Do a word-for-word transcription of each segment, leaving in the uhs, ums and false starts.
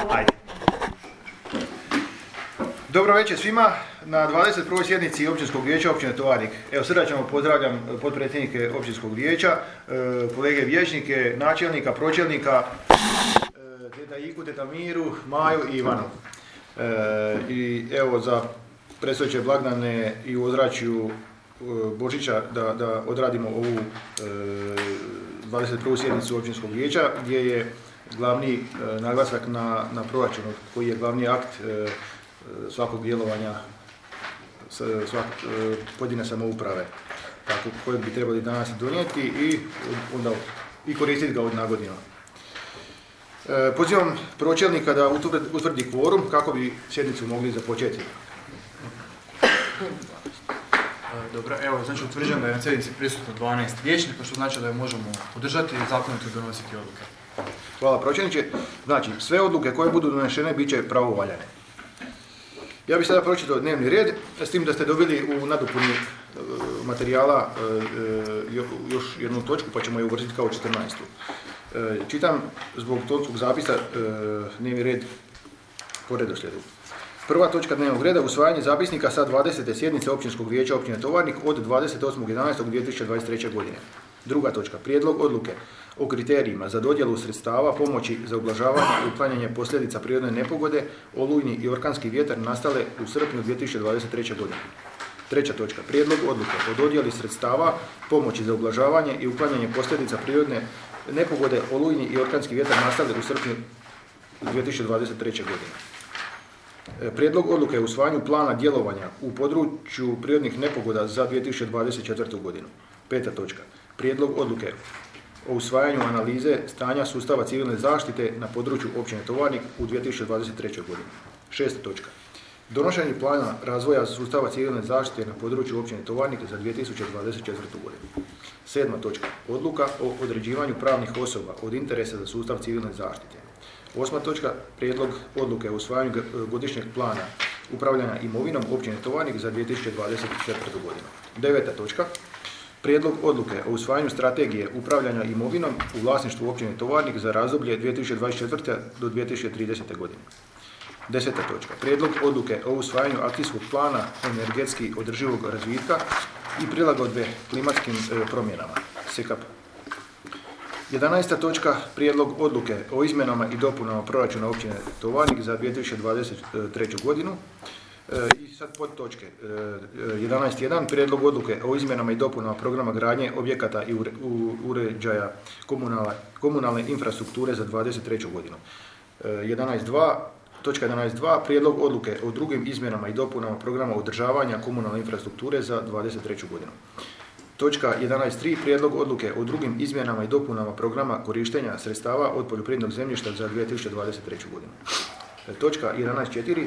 Ajde. Dobro večer svima na dvadeset prvoj sjednici Općinskog vijeća Općine Tovarnik. Evo, srdačno pozdravljam potpredsjednike Općinskog vijeća, kolege vijećnike, načelnika, pročelnika, teta Iku, teta Miru, Maju i Ivanu. I evo, za predstojeće blagdane i u ozračju Božića da, da odradimo ovu dvadeset prvu sjednicu Općinskog vijeća, gdje je glavni naglasak na, na proračunu, koji je glavni akt svakog djelovanja svak, pojedine samouprave, tako kojeg bi trebali danas donijeti i onda i koristiti ga od nagodinu. Pozivam pročelnika da utvrdi kvorum kako bi sjednicu mogli započeti. Dobro, evo, znači utvrđujem da je na sjednici prisutno dvanaest vijećnika, što znači da je možemo podržati i zakonito donositi odluke. Hvala pročelniče. Znači, sve odluke koje budu donešene bit će pravovaljane. Ja bih sada pročitao dnevni red, s tim da ste dobili u nadopuni materijala još jednu točku, pa ćemo je uvrstiti kao četrnaestu. Čitam zbog tonskog zapisa dnevni red po redoslijedu. Prva točka dnevnog reda, usvajanje zapisnika sa dvadesete sjednice Općinskog vijeća Općine Tovarnik od dvadeset osmog jedanaestog dvije tisuće dvadeset treće. godine. Druga točka, prijedlog odluke o kriterijima za dodjelu sredstava pomoći za ublažavanje i uklanjanje posljedica prirodne nepogode, olujni i orkanski vjetar nastale u srpnju dvije tisuće dvadeset treće. godine. Treća točka, prijedlog odluke o dodjeli sredstava pomoći za ublažavanje i uklanjanje posljedica prirodne nepogode, olujni i orkanski vjetar nastale u srpnju dvije tisuće dvadeset treće. godine. Prijedlog odluke o usvajanju plana djelovanja u području prirodnih nepogoda za dvije tisuće dvadeset četvrtu. godinu. Peta točka, prijedlog odluke o usvajanju analize stanja sustava civilne zaštite na području Općine Tovarnik u dvije tisuće dvadeset trećoj. godini. Šesta točka, donošenje plana razvoja sustava civilne zaštite na području Općine Tovarnik za dvije tisuće dvadeset četvrtu. godinu. Sedma točka, odluka o određivanju pravnih osoba od interesa za sustav civilne zaštite. Osma točka, prijedlog odluke o usvajanju godišnjeg plana upravljanja imovinom Općine Tovarnik za dvije tisuće dvadeset četvrtu. godinu. Deveta točka, prijedlog odluke o usvajanju strategije upravljanja imovinom u vlasništvu Općine Tovarnik za razdoblje dvije tisuće dvadeset četvrte. do dvije tisuće tridesete. godine. Deseta točka, prijedlog odluke o usvajanju akcijskog plana energetski održivog razvitka i prilagodbe klimatskim promjenama, S E K A P. Jedanaesta točka, prijedlog odluke o izmjenama i dopunama proračuna Općine Tovarnik za dvije tisuće dvadeset treću. godinu. I sad pod točke jedanaest jedan, prijedlog odluke o izmjenama i dopunama programa gradnje objekata i uređaja komunalne infrastrukture za dvadeset treću. godinu. jedanaest dva, točka jedanaest dva, prijedlog odluke o drugim izmjenama i dopunama programa održavanja komunalne infrastrukture za dvadeset treću. godinu. Točka jedanaest tri, prijedlog odluke o drugim izmjenama i dopunama programa korištenja sredstava od poljoprivrednog zemljišta za dvije tisuće dvadeset treću. godinu. Točka jedanaest četiri,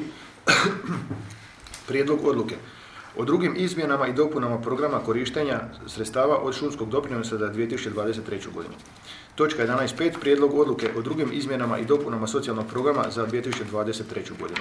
prijedlog odluke o drugim izmjenama i dopunama programa korištenja sredstava od šumskog doprinosa za dvije tisuće dvadeset treću. godinu. Točka jedanaest pet, prijedlog odluke o drugim izmjenama i dopunama socijalnog programa za dvije tisuće dvadeset treću. godinu.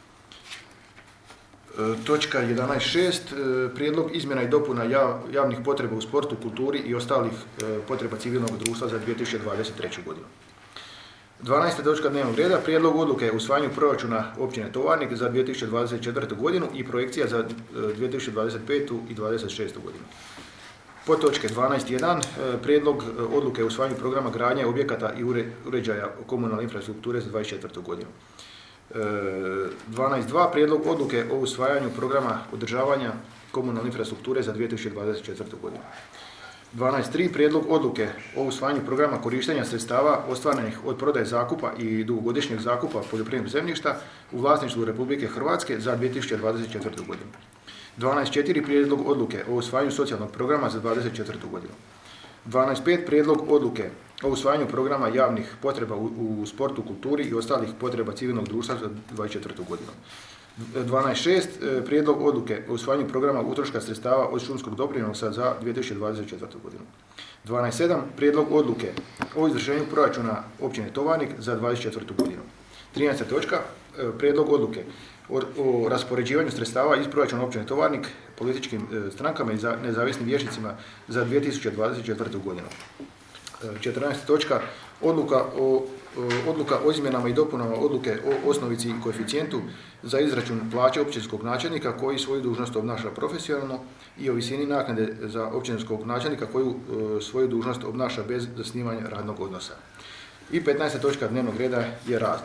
Točka jedanaest šest, prijedlog izmjena i dopuna javnih potreba u sportu, kulturi i ostalih potreba civilnog društva za dvije tisuće dvadeset treću. godinu. dvanaesta točka dnevnog reda, prijedlog odluke o usvajanju proračuna Općine Tovarnik za dvije tisuće dvadeset četvrtu. godinu i projekcija za dvije tisuće dvadeset petu. i dvadeset šestu. godinu. Pod točke dvanaest jedan, prijedlog odluke o usvajanju programa gradnje objekata i uređaja komunalne infrastrukture za dvadeset četvrtu. godinu. dvanaest dva, prijedlog odluke o usvajanju programa održavanja komunalne infrastrukture za dvije tisuće dvadeset četvrtu. godinu. dvanaest tri, prijedlog odluke o usvajanju programa korištenja sredstava ostvarenih od prodaje zakupa i dugogodišnjeg zakupa poljoprivrednog zemljišta u vlasništvu Republike Hrvatske za dvije tisuće dvadeset četvrtu. godinu. dvanaest četiri, prijedlog odluke o usvajanju socijalnog programa za dvadeset četvrtu. godinu. dvanaest pet, prijedlog odluke o usvajanju programa javnih potreba u, u sportu, kulturi i ostalih potreba civilnog društva za dvadeset četvrtu. godinu. dvanaest šest, prijedlog odluke o usvajanju programa utroška sredstava od šumskog doprinosa za dvije tisuće dvadeset četvrtu. godinu. dvanaest sedam, prijedlog odluke o izvršenju proračuna Općine Tovarnik za dvadeset četvrtu. godinu. trinaesta točka, prijedlog odluke o, o raspoređivanju sredstava iz proračuna Općine Tovarnik političkim e, strankama i za nezavisnim vijećnicima za dvije tisuće dvadeset četvrtu. godinu. četrnaesta točka, odluka o odluka o izmjenama i dopunama odluke o osnovici i koeficijentu za izračun plaće općinskog načelnika koji svoju dužnost obnaša profesionalno i o visini naknade za općinskog načelnika koju svoju dužnost obnaša bez zasnivanja radnog odnosa. I petnaesta točka dnevnog reda je razno.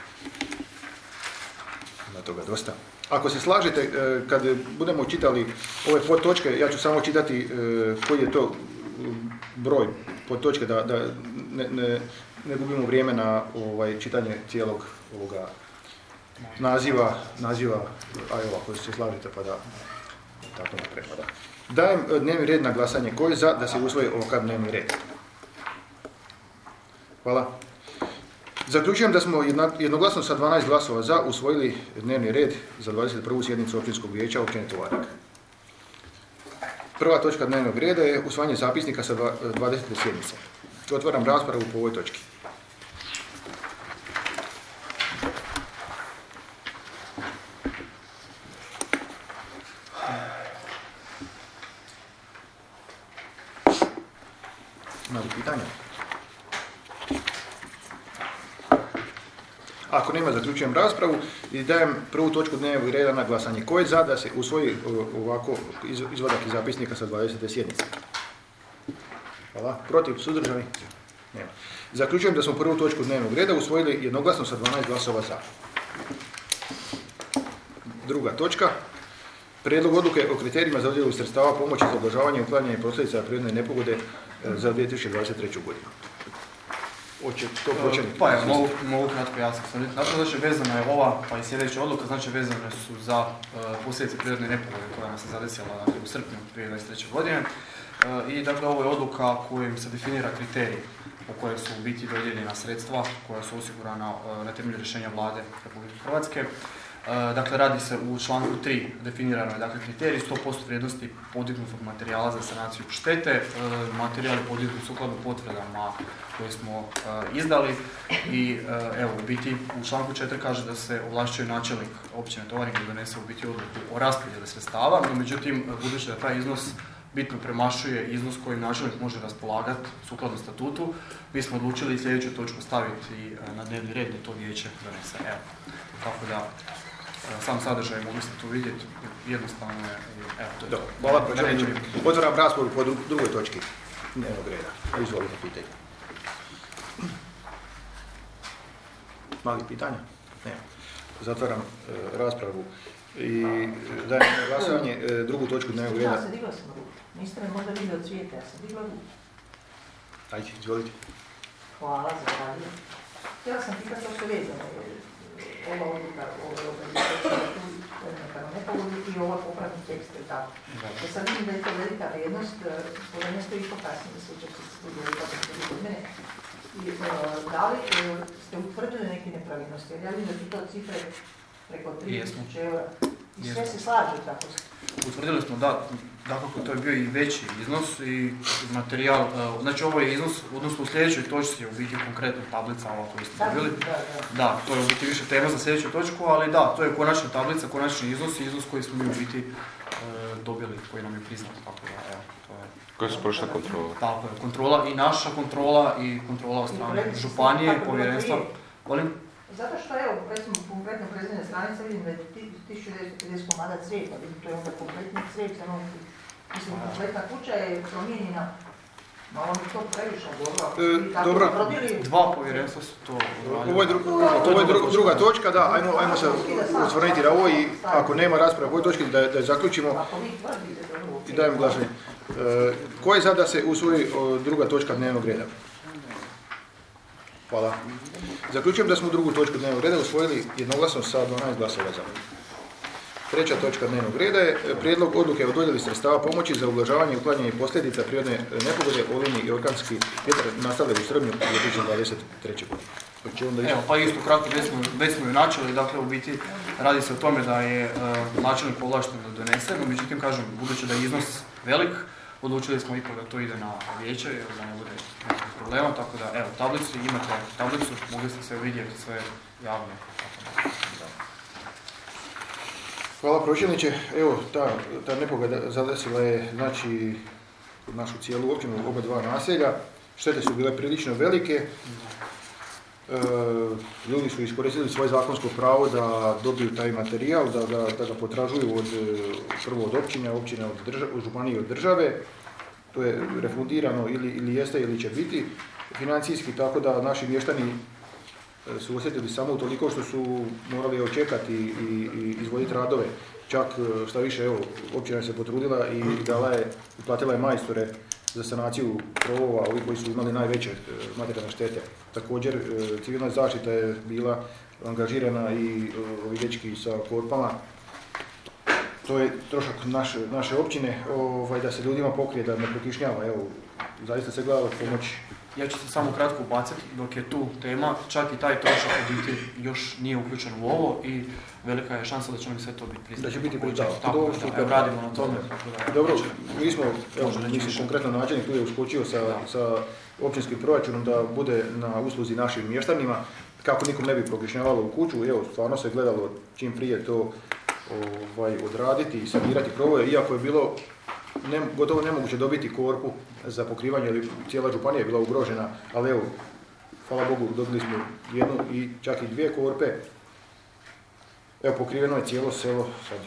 Na toga dosta. Ako se slažete, kad budemo čitali ove podtočke, ja ću samo čitati koji je to broj podtočke, da, da ne, ne, ne gubimo vrijeme na ovaj, čitanje cijelog ovoga naziva, naziva a evo, ako se slažete, pa da tako naprema, da. Dajem dnevni red na glasanje. Ko je za da se usvoji ovakav dnevni red? Hvala. Zaključujem da smo jednoglasno sa dvanaest glasova za usvojili dnevni red za dvadeset prvu sjednicu Općinskog vijeća Općine Tovarnik. Prva točka dnevnog reda je usvajanje zapisnika sa dvadesete sjednice. Otvaram raspravu po ovoj točki. Ima li pitanja? Ako nema, zaključujem raspravu i dajem prvu točku dnevnog reda na glasanje. Ko je za da se usvoji ovako izvadak iz zapisnika sa dvadesete sjednice? Hvala. Protiv? Suzdržani? Nema. Zaključujem da smo prvu točku dnevnog reda usvojili jednoglasno sa dvanaest glasova za. Druga točka. Prijedlog odluke o kriterijima za dodjelu sredstava pomoći za ublažavanje i uklanjanje posljedica prirodne nepogode za dvije tisuće dvadeset treću godinu. Oće to početi? Pa evo, mogu, mogu kratko jasno saditi. Znači, znači, vezana je ova, pa i sljedeća odluka, znači vezane su za uh, posljedice prirodne nepogode koja nas je zadesila dakle, u srpnju dvije tisuće dvadeset treće godine. Uh, I dakle, ovo je odluka kojim se definira kriterij po kojem su u biti dodijeljena sredstva koja su osigurana uh, na temelju rješenja vlade Republike Hrvatske. Uh, dakle, radi se u članku tri, definirano je dakle, kriterij sto posto vrijednosti podignutog materijala za sanaciju štete. Uh, materijal je podignut sukladno potvrdama koje smo uh, izdali i uh, evo, u biti u članku četiri kaže da se ovlašćuje načelnik općine Tovarnik da donese u biti odluku o raspodjeli sredstava, no međutim, budući da taj iznos bitno premašuje iznos koji načelnik može raspolagati sukladno statutu, mi smo odlučili sljedeću točku staviti uh, na dnevni red da to vijeće donese. Evo, tako da uh, sam sadržaj mogli ste tu vidjeti, jednostavno je, evo, to je to. Hvala, otvaram raspravu po drugoj točki dnevnog reda. Izvolite pitanje. Mali pitanja? Ne. Zatvaram e, raspravu i dajem na glasovanje e, drugu točku dnevnog reda. Ja sam digla sam ruku. Niste me možda vidjeli od svijeta, ja sam digla ruku. Ajde, izvolite. Hvala, zahvaljujem. Htjela sam pitati što je vezano. Ova odluka, ova odluka nepogodi i ova popratni tekst je tako. Ja sad vidim da je to velika vrijednost, spoda nešto i pokasnije da se učesti studiju kako ste od mene. I uh, da li uh, ste utvrdili neke nepravilnosti? Jer ja vidim da su to cifre preko tri tisuće eura. I sve se slaže tako. Utvrdili smo da, dakako to je bio i veći iznos i materijal, uh, znači ovo je iznos, odnosno u sljedećoj točci je u biti konkretna tablica ova koju ste dobili. Da, da. Da, to je u biti više tema za sljedeću točku, ali da, to je konačna tablica, konačni iznos i iznos koji smo mi u biti uh, dobili, koji nam je priznat. Tako da, evo, to je. Koja su prošla kontrola? Tako je, kontrola i naša kontrola i kontrola od strane županije i povjerenstva. Volim? Zato što, evo, recimo, konkretno prezidne stranice vidim da je tisuću devetsto pedeset komada crijepla, vidim, to je onda kompletni crijep, samo, mislim, kompletna kuća je promijenjena. Malo mi to previše, dobro, ako e, tako dobro. Prodili... Dva povjerenstva su to odradili. Ovo je, dru, ovo je dru, druga točka, da, ajmo, ajmo se osvrnuti na ovo i ako nema rasprave o ovoj točki, da, da je zaključimo i dajem glasanje. E, ko je za da se usvoji o, druga točka dnevnog reda? Hvala. Zaključujem da smo drugu točku dnevnog reda usvojili jednoglasno sa dvanaest glasova za. Treća točka dnevnog reda je prijedlog odluke o dodjeli sredstava pomoći za ublažavanje i uklanjanje posljedica prirodne nepogode olujni i orkanski vjetar nastale u srpnju dvije tisuće dvadeset treće godine. Evo, pa isto kratko, već smo, već smo ju načeli, dakle u biti radi se o tome da je uh, načelnik ovlašten da donese, no međutim kažem, budući da je iznos velik, odlučili smo ipak da to ide na vijeće, jer da ne bude nekih problema, tako da evo, tablicu, imate tablicu, mogli ste se vidjeti sve javno. Hvala pročelniče. Evo, ta, ta nepogoda zadesila je, znači, našu cijelu općinu, oba dva naselja. Štete su bile prilično velike. ljudi su iskoristili svoje zakonsko pravo da dobiju taj materijal, da ga, da ga potražuju od, prvo od općine, općine od države, od županije, od države. To je refundirano ili, ili jeste ili će biti financijski, tako da naši mještani su osjetili samo toliko što su morali očekati i, i izvoditi radove. Čak šta više, evo, općina se potrudila i dala je, uplatila je majstore za sanaciju krovova, ovi koji su imali najveće materijalne štete. Također, civilna zaštita je bila angažirana i ovi dečki sa korpama. To je trošak naše, naše općine, ovaj, da se ljudima pokrije, da ne prokišnjava. Evo, zaista se gleda pomoć. Ja ću se samo kratko ubaciti dok je tu tema, čak i taj trošak u biti još nije uključen u ovo i velika je šansa da će mi sve to biti priznati. Da će biti priznati. Tako da, evo, radimo na tome. Dobro, mi smo, evo, mislim konkretno načelnik tu je uskočio sa, sa općinskim proračunom da bude na usluzi našim mještanima, kako nikom ne bi prokišnjavalo u kuću. Evo, stvarno se gledalo čim prije to ovaj, odraditi i sanirati krovove, iako je bilo Ne, gotovo nemoguće dobiti korpu za pokrivanje, jer cijela županija je bila ugrožena, ali evo, hvala Bogu, dobili smo jednu i čak i dvije korpe. Evo, pokriveno je cijelo selo sad.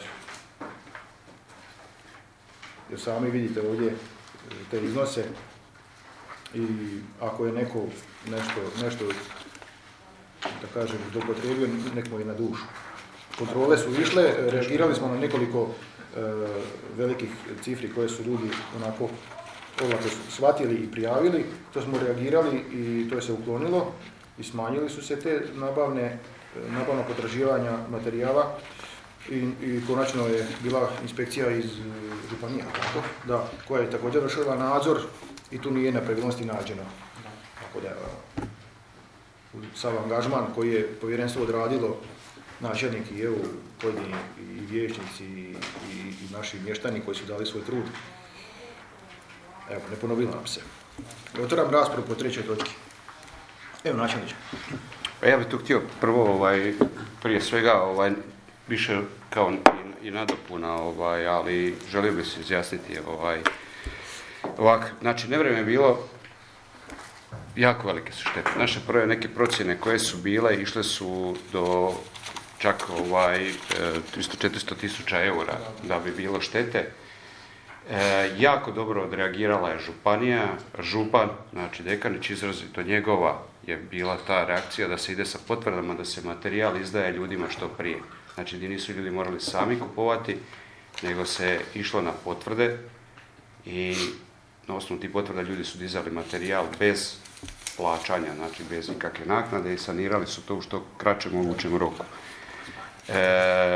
Jer sami vidite ovdje te iznose i ako je neko nešto, nešto da kažem, zloupotrijebio, nek mu je na dušu. Kontrole su išle, reagirali smo na nekoliko velikih cifri koje su ljudi onako olako shvatili i prijavili, to smo reagirali i to je se uklonilo i smanjili su se te nabavne, nabavna potraživanja materijala i, i konačno je bila inspekcija iz županija, tako, da, koja je također vršila nadzor i tu nije nepravilnosti nađeno. Tako da, sav angažman koji je povjerenstvo odradilo, načelnik i evo pojedini i vijećnici i, i, i naši mještani koji su dali svoj trud. Evo, ne ponovilo nam se. Otvaram raspravu po trećoj točki. Evo, načelniče. Pa ja bih tu htio prvo, ovaj, prije svega, ovaj, više kao i, i nadopuna, ovaj, ali želio bih se izjasniti. Ovaj, ovak, znači, nevrijeme je bilo, jako velike su štete. Naše prve neke procjene koje su bile, išle su do čak ovaj, tristo do četiristo tisuća eura da bi bilo štete. E, jako dobro odreagirala je županija, župan, znači Dekanić, izrazito njegova je bila ta reakcija da se ide sa potvrdama, da se materijal izdaje ljudima što prije. Znači gdje nisu ljudi morali sami kupovati, nego se išlo na potvrde i na osnovu tih potvrda ljudi su dizali materijal bez plaćanja, znači bez nikakve naknade i sanirali su to u što kraćem mogućem roku. E,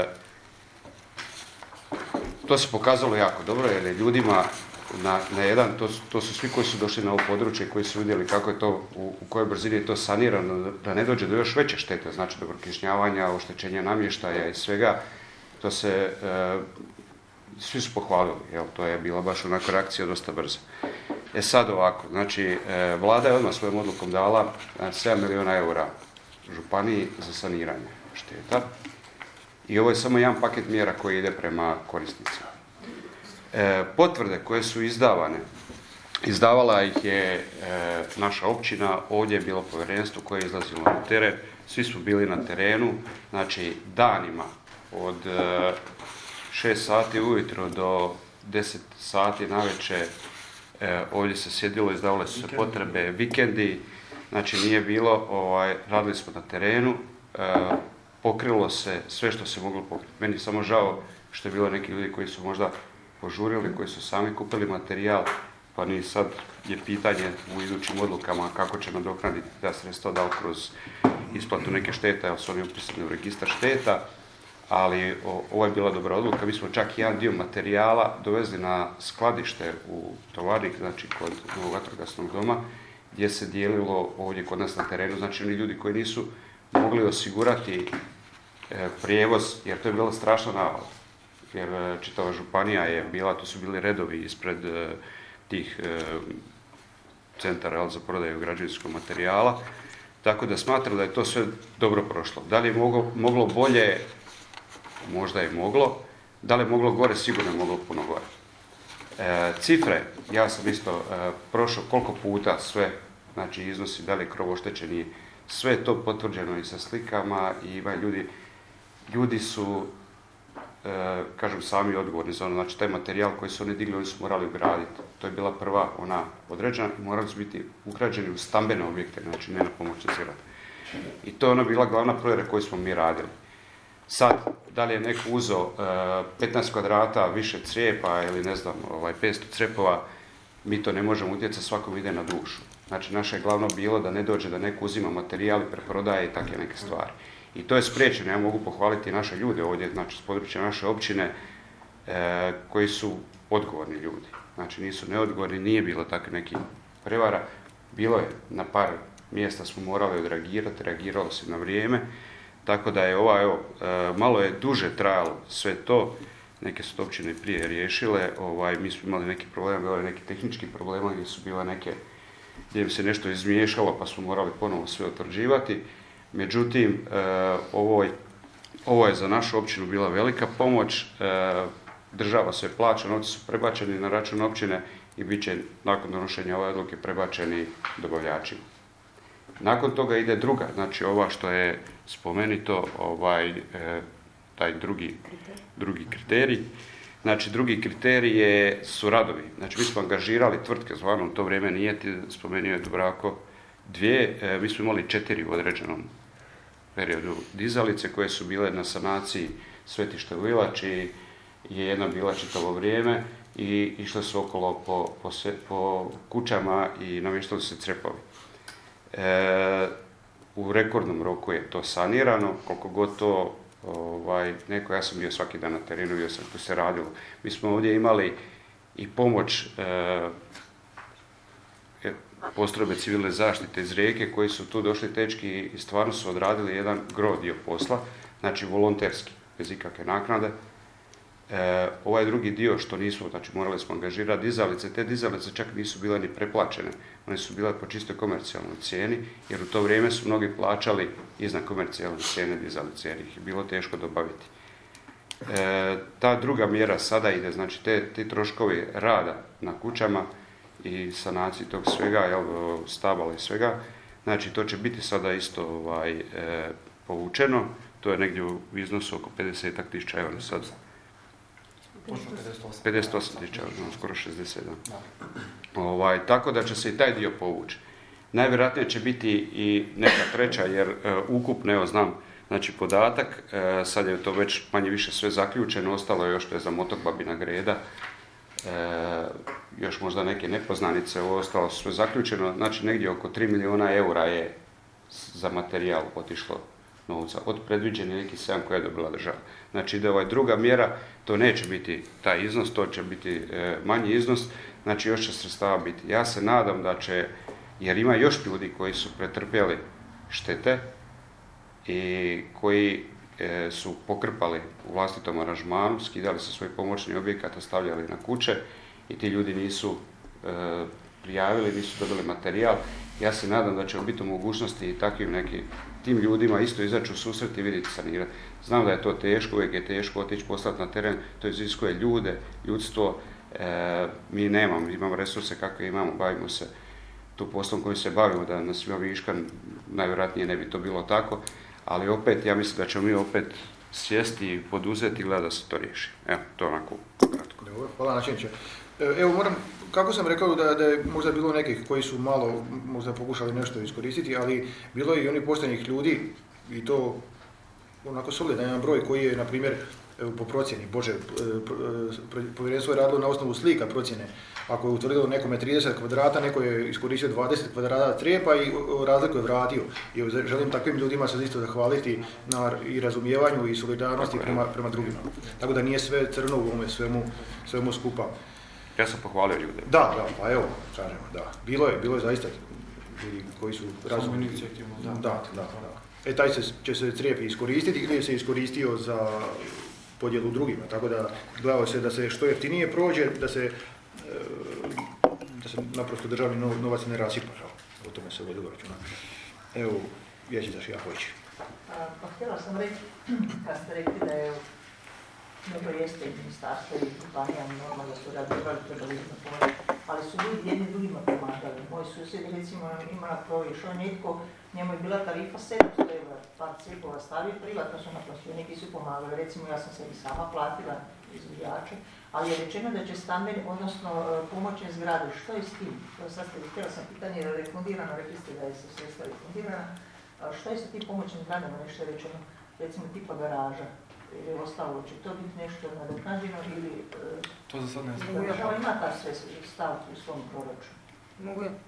to se pokazalo jako dobro jer je ljudima na, na jedan, to, to su svi koji su došli na ovo područje, koji su vidjeli kako je to, u, u kojoj brzini je to sanirano, da ne dođe do još veće štete, znači do prokišnjavanja, oštećenja namještaja i svega, to se, e, svi su pohvalili, jel, to je bila baš onako reakcija dosta brza. E sad ovako, znači, e, vlada je odmah svojom odlukom dala sedam milijuna eura županiji za saniranje šteta. I ovo je samo jedan paket mjera koji ide prema korisnicima. E, potvrde koje su izdavane, izdavala ih je e, naša općina, ovdje je bilo povjerenstvo koje je izlazilo na teren, svi su bili na terenu, znači danima od e, šest sati ujutro do deset sati navečer e, ovdje se sjedilo, izdavale su se potrebe, vikendi, znači nije bilo, ovaj, radili smo na terenu, e, pokrilo se sve što se moglo pokriti. Meni je samo žao što je bilo neki ljudi koji su možda požurili, koji su sami kupili materijal, pa ni sad je pitanje u idućim odlukama kako će nadoknaditi ta sredstva, da li kroz isplatu neke šteta, jer su oni upisani u registar šteta, ali o, ovo je bila dobra odluka. Mi smo čak jedan dio materijala dovezli na skladište u tovarnik, znači kod novog vatrogasnog doma, gdje se dijelilo ovdje kod nas na terenu, znači oni ljudi koji nisu mogli osigurati e, prijevoz, jer to je bila strašna navala. Jer e, čitava županija je bila, to su bili redovi ispred e, tih e, centara za prodaju građevinskog materijala, tako da smatram da je to sve dobro prošlo. Da li je moglo, moglo bolje? Možda je moglo. Da li je moglo gore? Sigurno je moglo puno gore. E, cifre, ja sam isto e, prošao koliko puta sve, znači iznosi, da li je krov oštećeni sve je to potvrđeno i sa slikama i ima ljudi, ljudi su, e, kažem, sami odgovorni za ono, znači taj materijal koji su oni digli, oni su morali ugraditi. To je bila prva ona određena i morali su biti ugrađeni u stambene objekte, znači ne na pomoćne zgrade. I to je ona bila glavna provjera koju smo mi radili. Sad, da li je neko uzeo uh, petnaest kvadrata više crijepa ili ne znam, ovaj, petsto crepova, mi to ne možemo utjecati, svakom ide na dušu. Znači, naše je glavno bilo da ne dođe da neko uzima materijal i preprodaje i takve neke stvari. I to je spriječeno, ja mogu pohvaliti naše ljude ovdje, znači s područja naše općine, e, koji su odgovorni ljudi. Znači, nisu neodgovorni, nije bilo takve nekih prevara. Bilo je, na par mjesta smo morali odreagirati, reagiralo se na vrijeme. Tako da je ova, evo, malo je duže trajalo sve to, neke su to općine prije riješile, ovaj, mi smo imali neki problem, bilo je neki tehnički problema gdje su bile neke, gdje bi se nešto izmiješalo pa smo morali ponovo sve utvrđivati. Međutim, ovo je, ovo je za našu općinu bila velika pomoć, država sve plaća, novci su prebačeni na račun općine i bit će nakon donošenja ove odluke prebačeni dobavljačima. Nakon toga ide druga, znači ova što je spomenuto, ovaj, e, taj drugi, drugi kriterij. Znači drugi kriterij je, su radovi. Znači mi smo angažirali tvrtke, zvano u to vrijeme nije, ti spomenuo je Dubravko, dvije, e, mi smo imali četiri u određenom periodu dizalice koje su bile na sanaciji Svetište u Ilači, je jedna bila čitavo vrijeme i išle su okolo po, po, se, po kućama i namještali se crepovi. E, u rekordnom roku je to sanirano, koliko god to ovaj, neko, ja sam bio svaki dan na terenu, bio sam tu se radilo. Mi smo ovdje imali i pomoć e, postrojbe civilne zaštite iz Rijeke koji su tu došli tečki i stvarno su odradili jedan gro dio posla, znači volonterski, bez ikakve naknade. E, ovaj drugi dio što nismo, znači morali smo angažirati dizalice, te dizalice čak nisu bile ni preplaćene, one su bile po čistoj komercijalnoj cijeni, jer u to vrijeme su mnogi plaćali iznad komercijalne cijene dizalice, jer ih je bilo teško dobaviti. E, ta druga mjera sada ide, znači te, ti troškovi rada na kućama i sanaciji tog svega, jel, stabala i svega, znači to će biti sada isto ovaj, e, povučeno, to je negdje u iznosu oko pedeset tisuća eura sad. pedeset osam tisuća, skoro šezdeset sedam. Ovaj, tako da će se i taj dio povući. Najvjerojatnije će biti i neka treća, jer e, ukupno, evo znam, znači podatak, e, sad je to već manje više sve zaključeno, ostalo je još to je za Motok Babina Greda, e, još možda neke nepoznanice, ovo ostalo sve zaključeno, znači negdje oko tri milijuna eura je za materijal otišlo novca, od predviđeni neki sedam koje je dobila država. Znači ide ovaj druga mjera, to neće biti taj iznos, to će biti e, manji iznos, znači još će sredstava biti. Ja se nadam da će, jer ima još ljudi koji su pretrpjeli štete i koji e, su pokrpali u vlastitom aranžmanu, skidali sa svojih pomoćnih objekata, stavljali na kuće i ti ljudi nisu e, prijavili, nisu dobili materijal. Ja se nadam da će biti u mogućnosti i takvim nekim tim ljudima isto izaći u susret i vidjeti sanirati. Znam da je to teško, uvijek je teško otići poslati na teren, to iziskuje ljude, ljudstvo, e, mi nemamo, imamo resurse kakve imamo, bavimo se tu poslom kojim se bavimo, da nas ima viška, najvjerojatnije ne bi to bilo tako, ali opet, ja mislim da ćemo mi opet sjesti i poduzeti i gledati da se to riješi. Evo, to onako kratko. Dobro, hvala načinče. Evo, moram, kako sam rekao da, da je možda bilo nekih koji su malo možda pokušali nešto iskoristiti, ali bilo je i onih poštenih ljudi i to onako solidan jedan broj koji je, na primjer, po procjeni, Bože, povjerenstvo je radilo na osnovu slika procjene. Ako je utvrdilo nekome trideset kvadrata, neko je iskoristio dvadeset kvadrata crijepa i razliku je vratio. I želim takvim ljudima se isto zahvaliti na i razumijevanju i solidarnosti prema, prema drugima. Tako da nije sve crno u ovome svemu, svemu skupa. Ja sam pohvalio ljude. Da, da, pa evo, kažemo, da. Bilo je, bilo je zaista ljudi koji su razumni. Da, da, da, da. E, taj se, će se crijep iskoristiti ili se iskoristio za podjelu drugima, tako da gledalo se da se što jeftinije prođe, da se, da se naprosto državni novac ne rasipa, o tome se vodilo računa. Evo, Vječica Šjahović. Pa htjela sam reći, kad ste rekli da je nego jeste i ministarstvo i županija, normalno da su radili, trebali na pomoć, ali su ljudi jedni drugima pomagali. Moj susjed, recimo, ima na krovu išao netko, njemu je bila tarifa sedamsto eura, par cijepova stavio, privatno su naplatili, neki su pomagali, recimo ja sam sebi sama platila izvijače, ali je rečeno da će stambeni, odnosno pomoćne zgrade, što je s tim? Sad ste htjela sam pitanje, je li refundirano, rekli ste da je se sredstva refundirana, što je sa tim pomoćnim zgradama, nešto je rečeno, recimo tipa garaža, ili ostalo, će to biti nešto nadoknađeno ili... To za sad ne znam. Država ima ta sve stavku u svom proračunu. Mogu ja.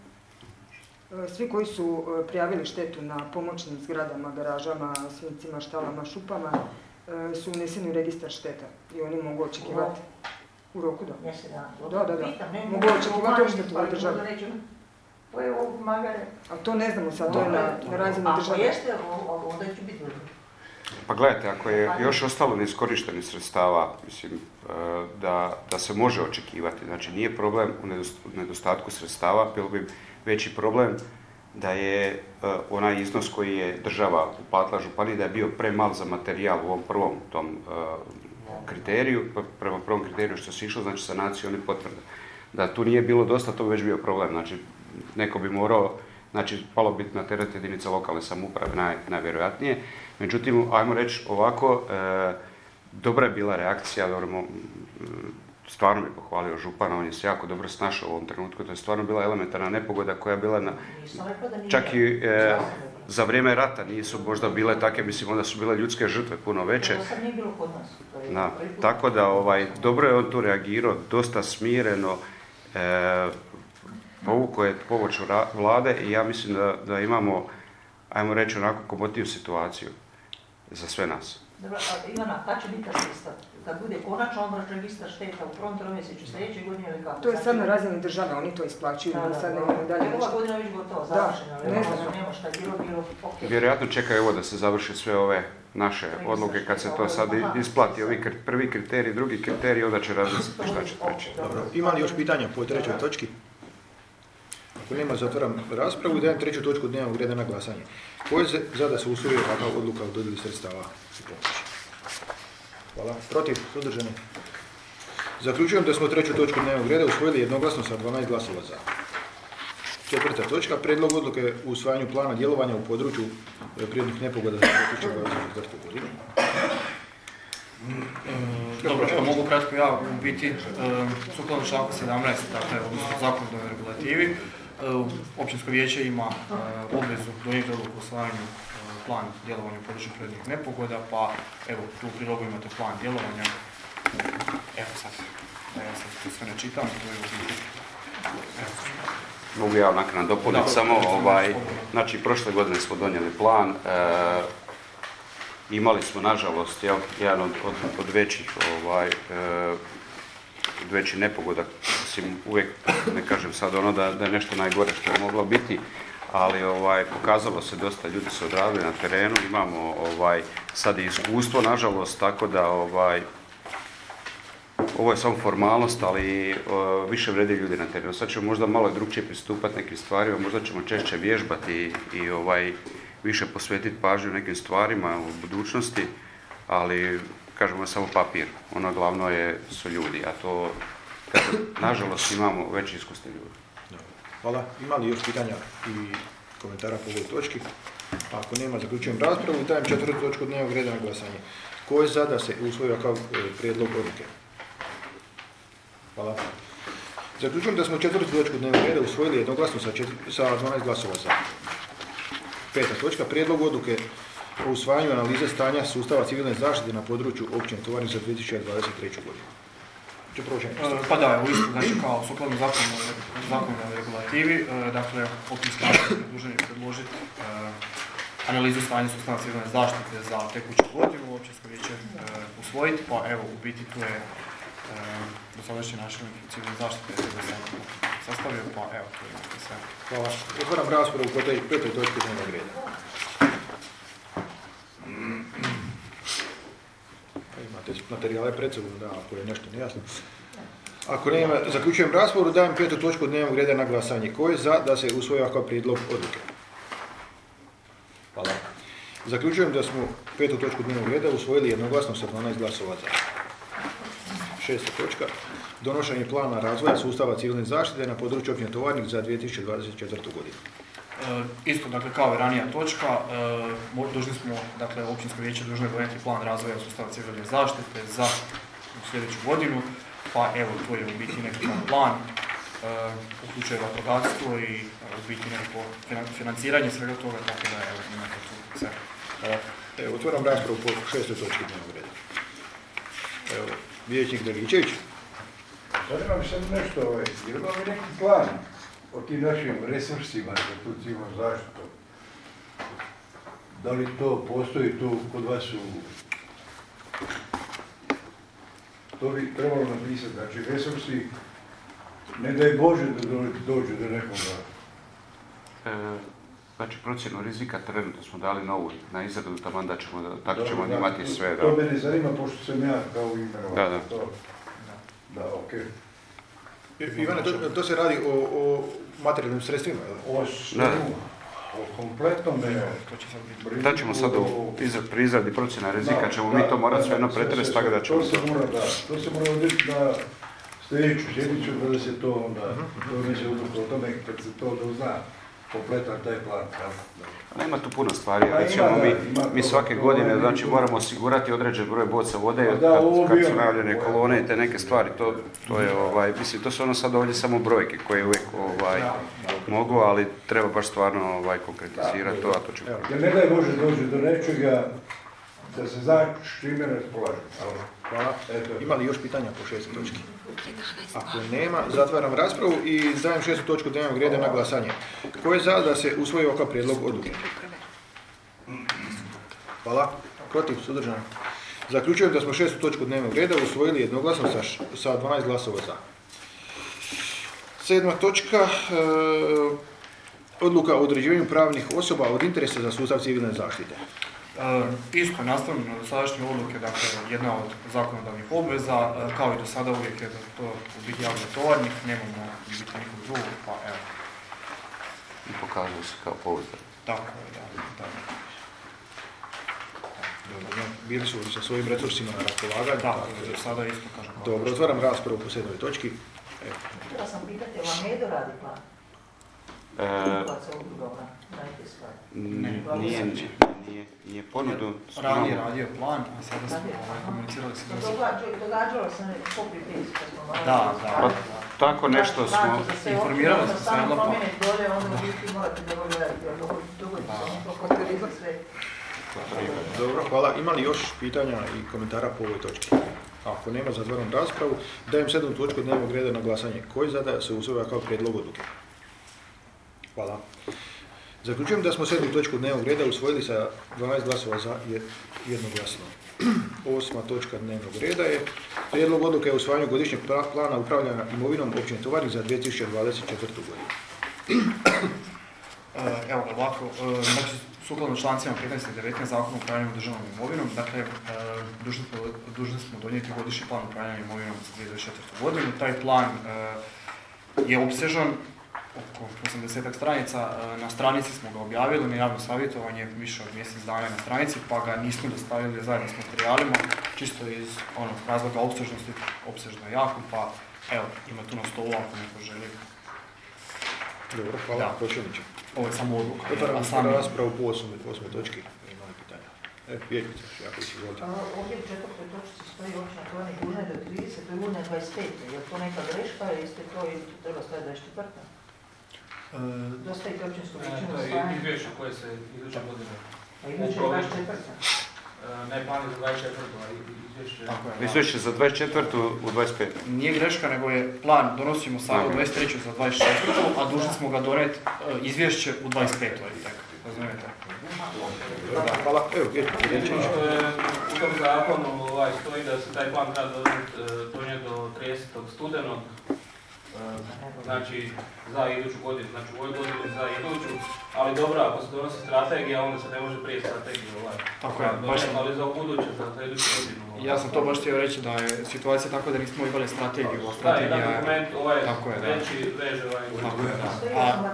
Svi koji su prijavili štetu na pomoćnim zgradama, garažama, svincima, štalama, šupama, su uneseni u registar šteta i oni mogu očekivati u roku da. Mjesec dana. Da, da, da. Mogu očekivati odštetu od države. To je ovog magare. A to ne znamo sad, to je na, na razini države. Ako jeste, onda će biti dobro. Pa gledajte, ako je još ostalo neiskorištenih sredstava, mislim, da, da se može očekivati, znači nije problem u nedostatku sredstava, bilo bi veći problem da je onaj iznos koji je država uplatila županiji da je bio premal za materijal u ovom prvom tom kriteriju, prema prvom kriteriju što se išlo, znači sanaciju oni potvrde. Da tu nije bilo dosta, to bi već bio problem, znači neko bi morao, znači palo biti na teret jedinica lokalne samouprave naj, najvjerojatnije. Međutim, ajmo reći ovako, e, dobra je bila reakcija, dobro, stvarno bi pohvalio župana, on je se jako dobro snašao u ovom trenutku, to je stvarno bila elementarna nepogoda koja je bila na... Čak i e, za vrijeme rata nisu možda bile takve, mislim, onda su bile ljudske žrtve puno veće. To sad nije bilo kod nas. Na, tako da, ovaj, dobro je on tu reagirao, dosta smireno, e, povukao je pomoć vlade i ja mislim da, da imamo, ajmo reći, onako komotniju situaciju za sve nas. Dobro, a Ivana, kada će biti ta sredstva? Kad bude konačno obračun registar šteta u prvom tromjesečju sljedeće godine ili kako? To je sad na razini države, oni to isplaćuju, da, da, sad da, nemamo dalje nešto. Ova godina već gotovo, završena, ali ne znam, nema šta je bilo, bilo ok. Vjerojatno čekaju ovo da se završi sve ove naše odluke, kad se to sad isplati, ovi prvi kriterij, drugi kriterij, onda će razmisliti šta će treći. Dobro, ima li još pitanja po trećoj točki? Ako nema, zatvaram raspravu i dajem treću točku dnevnog reda na glasanje. Ko je za da se usvoji ovakva odluka o dodjeli sredstava i pomoći? Hvala. Protiv? Suzdržani? Zaključujem da smo treću točku dnevnog reda usvojili jednoglasno sa dvanaest glasova za. Četvrta točka. Prijedlog odluke o usvajanju plana djelovanja u području prirodnih nepogoda za dvije tisuće dvadeset četvrtu godinu. Dobro, što mogu kratko ja u biti, sukladno članku sedamnaest, dakle, odnosno zakonodavnoj regulativi, općinsko vijeće ima obvezu donijeti odluku o usvajanju plan djelovanja u području prirodnih nepogoda, pa evo, tu u prilogu imate plan djelovanja. Evo sad, da ja sad sve ne čitam, to je u biti. Mogu ja nakon dopuniti samo, ovaj, znači prošle godine smo donijeli plan, e, imali smo nažalost jel, jedan od, od, od većih ovaj, e, od većih nepogoda, mislim uvijek ne kažem sad ono da, da je nešto najgore što je moglo biti, ali ovaj, pokazalo se dosta, ljudi su odradili na terenu, imamo ovaj, sad i iskustvo nažalost, tako da ovaj, ovo je samo formalnost, ali uh, više vredi ljudi na terenu. Sad ćemo možda malo drugčije pristupati nekim stvarima, možda ćemo češće vježbati i, i ovaj, više posvetiti pažnju nekim stvarima u budućnosti, ali kažemo samo papir. Ono glavno je su ljudi, a to kažem, nažalost imamo već iskusne ljudi. Hvala. Ima li još pitanja i komentara po ovoj točki? Ako nema, zaključujem raspravu i dajem četvrtu točku dnevnog reda na glasanje. Ko je za da se usvoji ovakav prijedlog odluke? Hvala. Zaključujem da smo četvrtu točku dnevnog reda usvojili jednoglasno sa, sa dvanaest glasova za. Peta točka. Prijedlog odluke o usvajanju analize stanja sustava civilne zaštite na području općine Tovarnik za dvije tisuće dvadeset treću godinu. Če prođem? Pa da, u istu, znači kao sukladno zakonu o regulativi, dakle, općinski vijeće je dužan predložiti analizu stanja sustava civilne zaštite za tekuću godinu, općinsko vijeće usvojiti, pa evo, u biti tu je dosadašnji načelnik civilne zaštite da sam sastavio, pa evo, to je sve. Hvala. Otvaram raspravu po tej petoj točki dnevnog reda. Imate materijale pred sobom, da, ako je nešto nejasno. Ako nema, zaključujem raspravu, dajem petu točku dnevnog reda na glasanje. Ko je za da se usvoji ovakav prijedlog odluke? Hvala. Zaključujem da smo petu točku dnevnog reda usvojili jednoglasno sa dvanaest glasova za. Šesta točka. Donošenje plana razvoja sustava civilne zaštite na području općine Tovarnik za dvije tisuće dvadeset četvrtu godinu. isto, dakle, kao i ranija točka, e, dužni smo, dakle, općinsko vijeće dužno je donijeti plan razvoja sustava civilne zaštite za sljedeću godinu, pa evo, tu je u biti nekakav plan, e, uključuje vatrogastvo i e, u biti nekako financiranje svega toga, tako da evo, imate tu sve. Evo, otvaram raspravu po šestoj točki dnevnog reda. Evo, vijećnik Dragičević. Zanima mi sad nešto, ovaj, jer imamo neki plan o tim našim resursima za tu civilnu zaštitu. Da li to postoji tu kod vas u... To bi trebalo napisati, znači resursi, ne daj Bože da dođu do nekoga. E, znači procjenu rizika trenutno smo dali novu na izradu, taman da ćemo, da, tako ćemo da, imati to, sve. Da. To mene zanima, pošto sam ja kao imenovao. Da, da. To. Da, okej. Okay. Ivane, to, to se radi o, o materijalnim sredstvima, jel? O svemu, o kompletnom ne. Da ćemo sad u izrad, pri izradi procjena rizika, da, ćemo da, mi to morati sve jedno pretresti, tako da ćemo to... Se mora, da, to se mora odreći na sljedeću sjednicu, da se to onda, to neće odluku o tome, kad se to dozna, kompletan taj plan. Nema tu puno stvari, recimo mi, mi svake godine znači, moramo osigurati određen broj boca vode kad, kad su najavljene kolone i te neke stvari, to, to je, ovaj, mislim, to su ono sad ovdje samo brojke koje uvijek ovaj, mogu, ali treba baš stvarno ovaj, konkretizirati to, a to ću... Jer ne daj Bože dođe do nečega da se zna s čime raspolaže. Hvala. Ima li još pitanja po šestoj točki? Ako nema, zatvaram raspravu i dajem šestu točku dnevnog reda na glasanje. Ko je za da se usvoji ovakav prijedlog odluke? Hvala. Protiv, suzdržan. Zaključujem da smo šestu točku dnevnog reda usvojili jednoglasno sa, sa dvanaest glasova za. Sedma točka. E, odluka o određivanju pravnih osoba od interesa za sustav civilne zaštite. E, isto, nastavno na dosadašnje odluke, dakle, jedna od zakonodavnih obveza, e, kao i do sada uvijek je da to u biti javni tovarnik, nemamo u biti nikog drugog, pa evo. I pokazuju se kao pouzdan. Tako je, da. da. Dobro, bili su sa svojim resursima na raspolaganju. Da, do sada isto kažem. Dobro, otvaram raspravu po sedmoj točki. Evo. Htjela sam pitati, vam Medo radi plan? E, nije, nije, nije ponudu. Ranije radio plan, a sada smo komunicirali s njim. Događalo se copy paste kad smo malo... Da, da. Tako nešto smo... Informirali smo se. Samo promjene dolje, onda u biti morate dobro gledati, jer dogodi se neko kod riba sve. Dobro, hvala. Ima li još pitanja i komentara po ovoj točki? Ako nema, zatvaram raspravu. Dajem sedmu točku dnevnog reda na glasanje. Koji zada se usvoja kao prijedlog odluke? Hvala. Zaključujem da smo sedmu točku dnevnog reda usvojili sa dvanaest glasova za jednoglasno. Osma točka dnevnog reda je prijedlog odluke o usvajanju godišnjeg plana upravljanja imovinom općine Tovarnik za dvije tisuće dvadeset četvrtu godinu. Evo ovako, znači sukladno člancima petnaest i devetnaest Zakona o upravljanju državnom imovinom, dakle dužni smo, dužni smo donijeti godišnji plan upravljanja imovinom za dvije tisuće dvadeset četvrtu godinu. Taj plan je opsežan, oko osamdesetak stranica, na stranici smo ga objavili, na javno savjetovanje više od mjesec dana na stranici, pa ga nismo dostavili zajedno s materijalima, čisto iz ono, razloga opsežnosti, opsežno jako, pa evo, ima tu na stolu ako neko želi. Dobro, hvala, pročelniče. Ovo je samo odluka. Otvaram sami raspravu po osmoj točki. Ima li pitanja? E, vijećnice, jako se izvolite. Ovdje u četvrtoj točci stoji općina Tovarnik dužna do tridesetog rujna dvadeset pete. Je li to neka greška ili ste to ili treba staviti dvadeset četvrta? Dostavite općinsko vijeće na stanje. To je izvješće koje se iduće godine. A iduće je dvadeset četvrta? Ne, plan je za dvadeset četvrtu, ali izvješće... Izvješće za dvadeset četvrtu u dvadeset petu. Nije greška, nego je plan, donosimo sad u dvadeset treću za dvadeset četvrtu, a dužni smo ga donijeti izvješće u dvadeset petu. Razumijete? Hvala. Evo, vijećniče. U tom zakonu stoji da se taj plan treba donijeti do tridesetog studenog. Znači za iduću godinu, znači u ovoj godini za iduću, ali dobro, ako se donosi strategija, onda se ne može prije strategije ovaj. Tako je, baš sam... Ali za buduće, za, za iduću godinu. Ovaj. Ja sam to baš htio reći da je situacija tako da nismo imali strategiju, a strategija... Da, jedan dokument ovaj tako je, veći, veže ovaj... Tako je, da. A...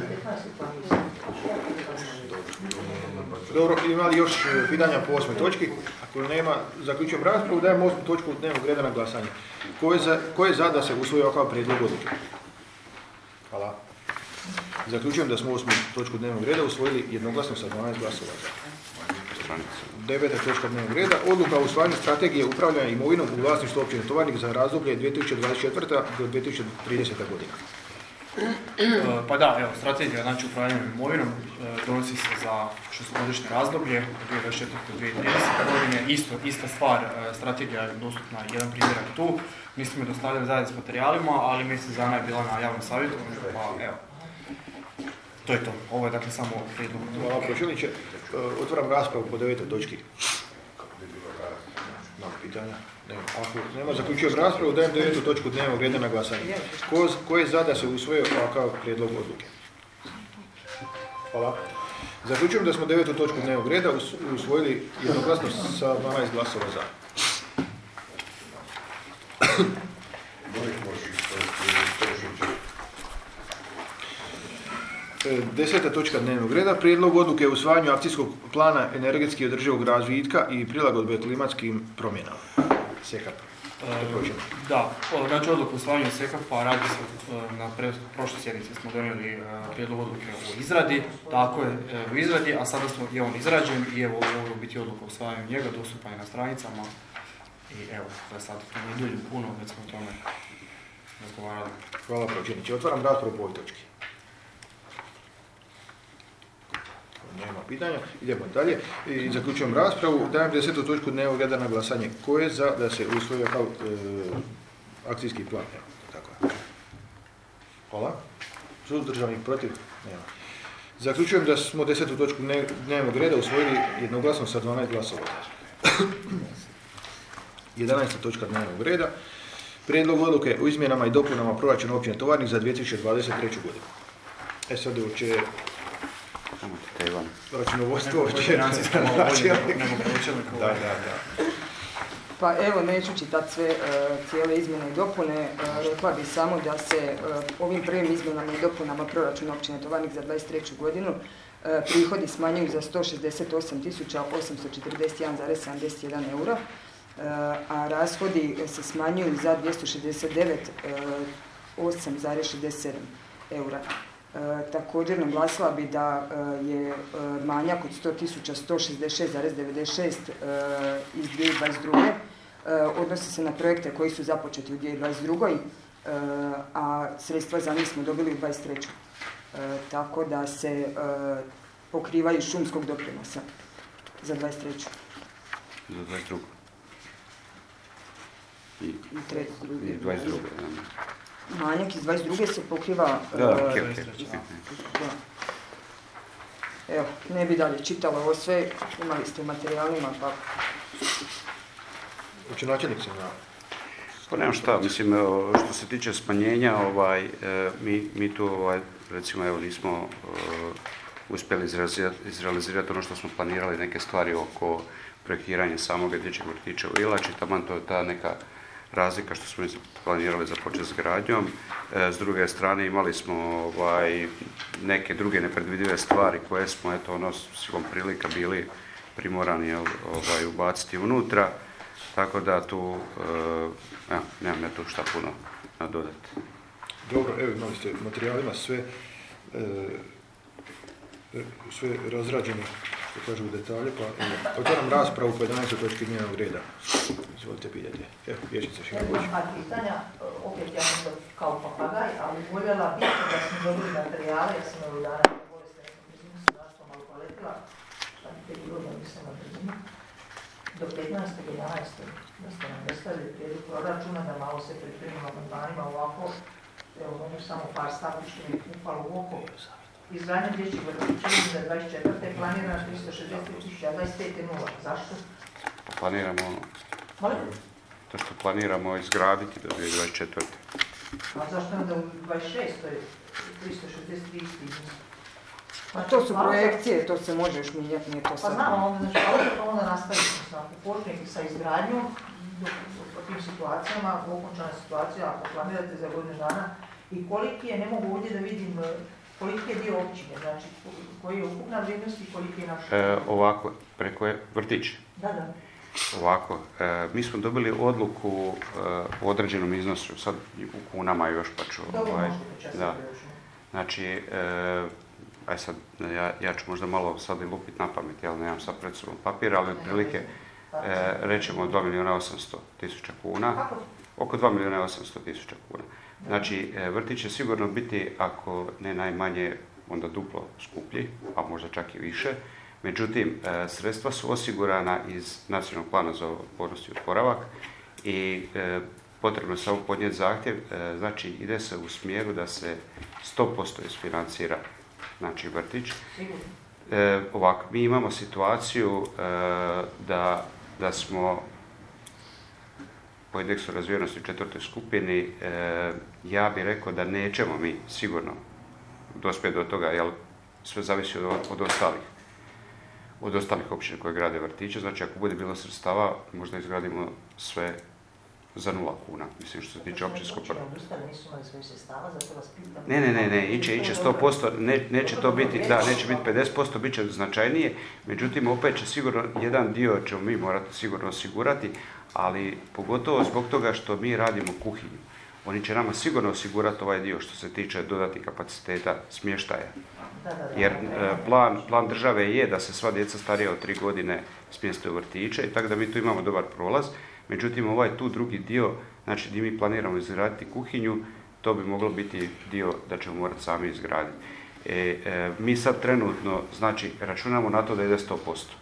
Dobro, ima li još pitanja po osmoj točki? Ako nema, zaključujem raspravu, dajem osmu točku dnevnog reda na glasanje. Ko je za, ko je za da se usvoji ovakav prijedlog odluke? Hvala. Zaključujem da smo osmu točku dnevnog reda usvojili jednoglasno sa dvanaest glasova za. Deveta točka dnevnog reda. Odluka o usvajanju strategije upravljanja imovinom u vlasništvu općine Tovarnik za razdoblje dvije tisuće dvadeset četvrta do dvije tisuće trideseta godina. Pa da, evo, strategija znači upravljanja imovinom donosi se za šestogodišnje razdoblje, od dvije tisuće dvadeset četvrte do dvije tisuće tridesete godine. Isto, ista stvar, strategija je dostupna, jedan primjerak tu. Mi smo je dostavljali zajedno s materijalima, ali mjesec dana je bila na javnom savjetovanju, pa evo. To je to. Ovo je dakle samo prijedlog. Hvala pročelniče. Otvaram raspravu po devetoj točki. Malo pitanja. Nema. Ako nema, zaključujem raspravu, dajem devetu točku dnevnog reda na glasanje. Ko, ko je za da se usvoje ovakav prijedlog odluke? Hvala. Zaključujem da smo devetu točku dnevnog reda usvojili jednoglasno sa dvanaest glasova za. Deseta točka dnevnog reda, prijedlog odluke o usvajanju akcijskog plana energetski održivog razvitka i prilagodbe klimatskim promjenama. SEKAP. E, da, znači odluku o usvajanju SEKAP-a radi se na pre, prošloj sjednici smo donijeli e, prijedlog odluke o izradi, tako je e, u izradi, a sada smo, je on izrađen i evo ovo biti odluka o usvajanju njega, dostupan je na stranicama i evo, za sad ne duljim puno, već smo o tome razgovarali. Hvala pročelniče. Otvaram raspravu po ovoj točki. Nema pitanja. Idemo dalje. I zaključujem raspravu. Dajem desetu točku dnevnog reda na glasanje. Ko je za da se usvoji kao e, akcijski plan? Evo, tako je. Hvala. Suzdržanih protiv? Nema. Zaključujem da smo desetu točku dnevnog reda usvojili jednoglasno sa dvanaest glasova. jedanaesta točka dnevnog reda. Prijedlog odluke o izmjenama i dopunama proračuna općine Tovarnik za dvije tisuće dvadeset treću godinu. E sad će računovodstvo će... Da, da, da. Pa evo, neću čitati sve uh, cijele izmjene i dopune. Uh, rekla bih samo da se uh, ovim prvim izmjenama i dopunama proračuna općine Tovarnik za dvadeset treću godinu uh, prihodi smanjuju za sto šezdeset osam tisuća osamsto četrdeset jedan zarez sedamdeset jedan eura, uh, a rashodi se smanjuju za dvjesto šezdeset devet tisuća osam zarez šezdeset sedam eura. E, također naglasila bi da e, je e, manjak od sto tisuća sto šezdeset šest zarez devedeset šest e, iz dvije tisuće dvadeset druge. E, odnosi se na projekte koji su započeti u dvije tisuće dvadeset drugoj. E, a sredstva za njih smo dobili u dvadeset trećoj. E, tako da se e, pokrivaju šumskog doprinosa za dvadeset treću. Za dvadeset drugu. I, I dvadeset druge. Manjak iz dvadeset druge se pokriva... Da, uh, okay, okay. da. Evo, ne bi dalje čitala ovo sve, imali ste u materijalima, pa... Uče načelnik se na... Pa nemam šta, mislim, što se tiče smanjenja, ovaj, mi, mi tu, ovaj, recimo, evo, nismo uh, uspjeli izrealizirati, izrealizirati ono što smo planirali, neke stvari oko projektiranja samog dječjeg vrtića u Ilači, taman to je ta neka razlika što smo planirali započeti s gradnjom. E, s druge strane imali smo ovaj, neke druge nepredvidive stvari koje smo eto ono silom prilika bili primorani ovaj, ubaciti unutra. Tako da tu e, nemam ja tu šta puno nadodati. Dobro, evo imali ste u materijalima sve, e, sve razrađene, što kažu u detalje, pa evo, otvaram raspravu po jedanaestoj točki dnevnog reda. Izvolite, pitati. Evo, vječnica še ne hoće. Ja imam pitanja, opet ja sam kao papagaj, ali voljela biti da smo dobili materijale, ja sam ovih dana bolesna nekom brzinu, sam našto malo poletila, šta bi te bilo da nisam na brzinu. Do petnaestog jedanaestog da ste nam dostavili prijedlog proračuna, da malo se pripremimo amandmanima ovako, evo ono samo par stavki što mi je upalo u oko. Izgradnja dječjeg vrtića za dvadeset četvrte je planirana tristo šezdeset tisuća, dvadeset pete nula. Zašto? Planiramo, Molim? to što planiramo izgraditi do dvije tisuće dvadeset četvrte. A zašto onda u dvadeset šestoj tristo šezdeset tri iznos? A to su projekcije, to se može još mijenjati, nije to Pa sad. znamo, onda, znači, ali onda nastaviti smo ako počnete sa izgradnjom, u tim situacijama, u okončanoj situaciji, ako planirate za godinu dana, i koliki je, ne mogu ovdje da vidim, koliki je dio općine, znači koji je ukupna vrijednost i koliki je naš... E, ovako, preko je vrtić. Da, da. Ovako, e, mi smo dobili odluku e, u određenom iznosu, sad u kunama još pa ću... Dobro, Ovaj, možete čas da. Znači, e, aj sad, ja, ja ću možda malo sad i lupit na pamet, jel nemam sad pred sobom papira, ali otprilike e, rećemo dva milijuna osamsto tisuća kuna, oko dva milijuna osamsto tisuća kuna. Znači, e, vrtić će sigurno biti, ako ne najmanje, onda duplo skuplji, a možda čak i više. Međutim, e, sredstva su osigurana iz Nacionalnog plana za otpornost i oporavak i e, potrebno je samo podnijeti zahtjev, e, znači ide se u smjeru da se sto posto isfinancira, znači vrtić. E, ovako, mi imamo situaciju e, da, da smo po indeksu razvijenosti u četvrtoj skupini, e, ja bih rekao da nećemo mi sigurno dospjeti do toga, jer sve zavisi od, od ostalih. od ostalih općina koje grade vrtiće, znači ako bude bilo sredstava, možda izgradimo sve za nula kuna, mislim što se tiče općinskog prva. Ne, ne, ne, ne, iće, iće sto posto, ne, neće to biti, da, neće biti pedeset posto, bit će značajnije, međutim opet će sigurno, jedan dio ćemo mi morati sigurno osigurati, ali pogotovo zbog toga što mi radimo kuhinju. Oni će nama sigurno osigurati ovaj dio što se tiče dodatnih kapaciteta smještaja. Jer plan, plan države je da se sva djeca starija od tri godine smjeste u vrtiće i tako da mi tu imamo dobar prolaz. Međutim, ovaj tu drugi dio, znači gdje mi planiramo izgraditi kuhinju, to bi moglo biti dio da ćemo morati sami izgraditi. E, e, mi sad trenutno, znači, računamo na to da ide sto posto.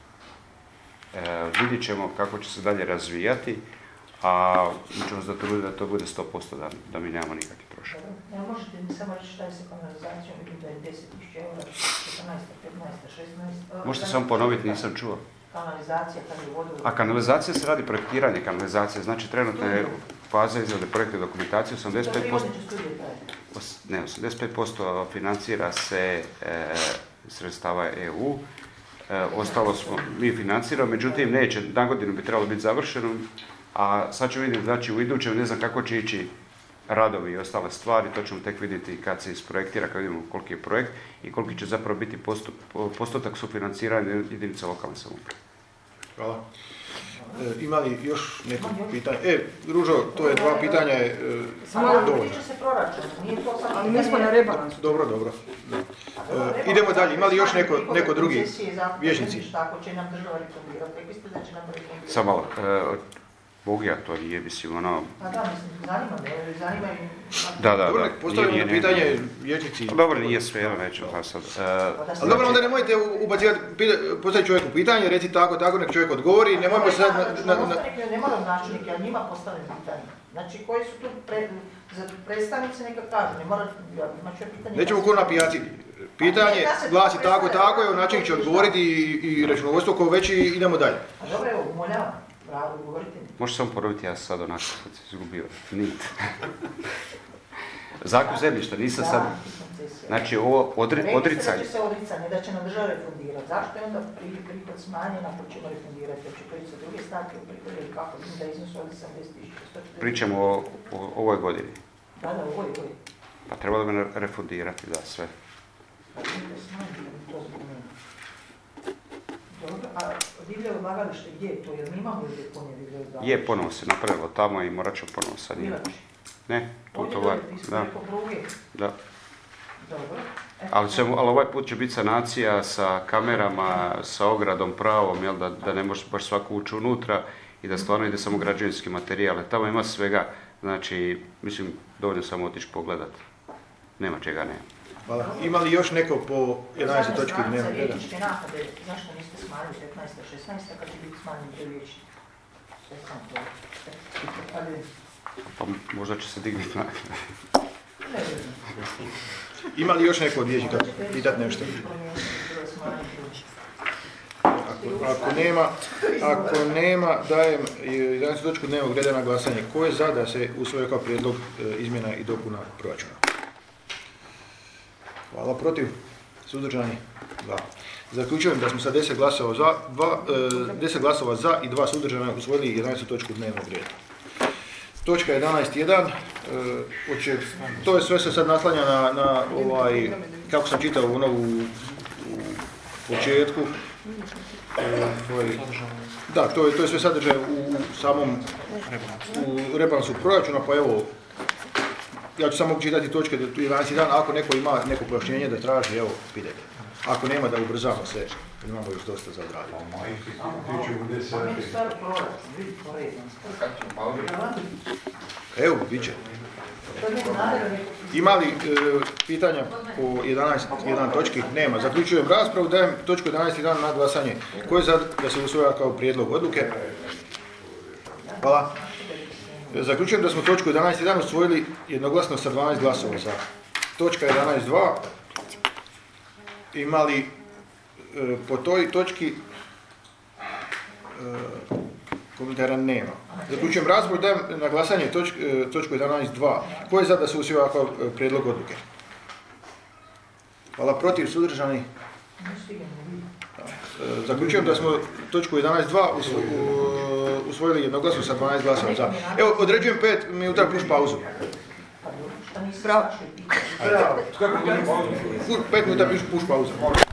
E, vidjet ćemo kako će se dalje razvijati, a mi ćemo zatruditi da to bude sto posto, da, da mi nemamo nikakve troške. Ne možete mi samo reći šta je sa kanalizacijom, vidim da je deset tisuća eura, četrnaest, petnaest, šesnaest... Možete samo ponoviti, nisam čuo. Kanalizacija, kad je vodu... A kanalizacija se radi projektiranje kanalizacije, znači trenutno je faza izrade projektne dokumentacije, osamdeset pet posto, ne, osamdeset pet posto financira se e, sredstava E U, e, ostalo smo mi financiramo, međutim neće, na godinu bi trebalo biti završeno, a sad ću vidjeti, znači u idućem ne znam kako će ići radovi i ostale stvari, to ćemo tek vidjeti kad se isprojektira, kad vidimo koliki je projekt i koliki će zapravo biti postup, postotak sufinanciranja jedinica lokalne samouprave. Hvala. E, ima li još neko pitanje? E, Ružo, to je dva pitanja, e, dovoljno. Tiče se proračuna, nije to samo... Ali mi smo na rebalansu. Dobro, dobro. E, idemo dalje, ima li još neko, neko drugi vijećnici? Ako će nam država refundirati, rekli ste da će nam refundirati. Samo malo, e, Bog ja to nije, mislim, ono... Pa da, mislim, zanima me, zanima i... Da, da, da. Dobro, postavljamo pitanje vijećnici. Dobro, nije sve, evo neću pa sad. Uh, Ali dobro, onda nemojte ubacivati, postaviti čovjeku pitanje, reci tako, tako, nek čovjek odgovori, nemojmo sad... Na, na, na... Ne moram načelnike, ali njima postavim pitanje. Znači, koji su tu pre, za predstavnice neka kažu, ne mora... Ja, pitanje... Nećemo ko na pijaci. Pitanje glasi tako, tako, evo načelnik će odgovoriti i, i računovodstvo ko već i idemo dalje. A dobro, evo, umoljavam. Pravo, govorite mi. Možeš samo ponoviti, ja sad onako kad se izgubio. Nit. Zakup zemljišta, nisam sad... Znači ovo odri, odricanje. Rekli ste da će se odricanje, da će nam država refundirati. Zašto je onda prihod smanjen ako ćemo refundirati? Hoće koristiti sa druge stavke u prihodu ili kako? Vidim da iznos od sedamdeset tisuća. Pričamo o, o ovoj godini. Da, da, ovoj godini. Pa trebalo bi refundirati, da, sve. Pa nije to smanjeno, to zbog mene. Dobro, a divlje odlagalište gdje je to? Jer mi imamo ovdje ponje divlje odlagalište? Je, ponovo se napravilo tamo i morat ću ponovo sad imati. Ne, tu to var. Da. Da. Dobro. Ali, se, ali ovaj put će biti sanacija sa kamerama, sa ogradom pravom, jel, da, da ne može baš svaku ući unutra i da stvarno ide samo građevinski materijal. Tamo ima svega, znači, mislim, dovoljno samo otići pogledat. Nema čega, nema. Hvala. Ima li još neko po jedanaestoj točki dnevnog reda? Vijećničke naknade, zašto niste smanjili petnaesta, šesnaesta kad će biti smanjeni broj vijećnika? Pa možda će se dignuti naknade. Ima li još neko od vijećnika pitati nešto? Ako, ako nema, ako nema, dajem jedanaestu točku dnevnog reda na glasanje. Ko je za da se usvoji kao prijedlog izmjena i dopuna proračuna? Hvala. Protiv? Suzdržani? Dva. Zaključujem da smo sa deset glasova za, dva, deset glasova za i dva suzdržana usvojili jedanaestu točku dnevnog reda. Točka jedanaest jedan, e, to je sve se sad naslanja na, na ovaj, kako sam čitao ono u, u početku. E, ovaj, da, to je, to je sve sadržaj u samom u rebalansu proračuna, pa evo, ja ću samo čitati točke do jedanaesti dan, ako neko ima neko pojašnjenje da traži, evo, pitajte. Ako nema, da ubrzamo sve, imamo još dosta za odraditi. Pa mi stvar proračun, vidi poredom. Evo, bit će. Ima li e, pitanja po jedanaest jedan točki? Nema. Zaključujem raspravu, dajem točku jedanaest jedan na glasanje. Ko je za da se usvoja kao prijedlog odluke? Hvala. Zaključujem da smo točku jedanaest jedan usvojili jednoglasno sa dvanaest glasova za. Točka jedanaest dva. Ima li e, po toj točki e, komentara nema. Zaključujem raspravu, dajem na glasanje toč, e, točku jedanaest dva. Ko je za da se usvoja kao e, prijedlog odluke? Hvala, protiv, suzdržani. E, zaključujem da smo točku jedanaest dva usvo, u, usvojili jednoglasno sa dvanaest glasova za. Evo, određujem pet minuta puš pauzu. Bravo. pet minuta puš pauza.